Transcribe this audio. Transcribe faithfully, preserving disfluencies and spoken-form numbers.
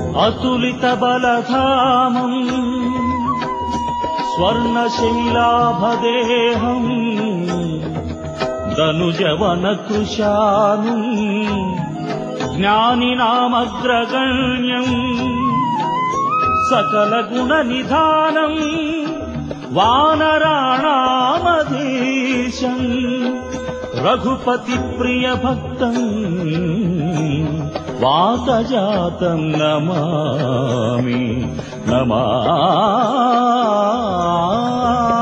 అతులిత బలధామం స్వర్ణశైలాభదేహం ధనుజవన కృశానం జ్ఞానినామగ్రగణ్యం సకల గుణ నిధానం వానరాణామధీశం రఘుపతి ప్రియ భక్తం వాతజాతం నమామి నమామి